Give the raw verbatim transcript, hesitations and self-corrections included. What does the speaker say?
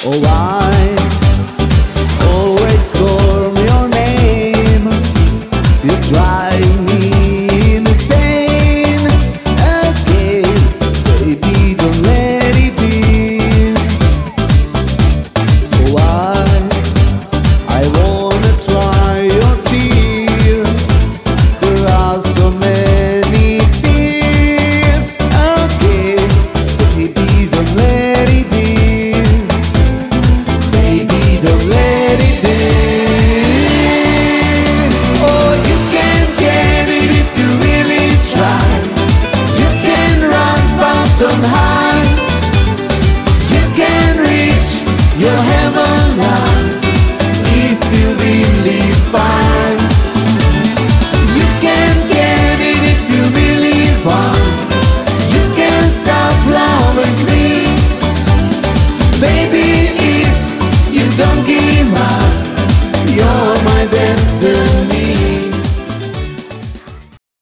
Oh, I always call your name. You drive me insane again. Baby, don't let it be. Oh, I, I wanna try your tears. There are so many fears again. Baby, don't let it be. Baby, don't let it be. Oh, you can get it if you really try. You can run bottom high. You can reach your heaven line if you really find. You can get it if you really want. You can stop loving me. Baby,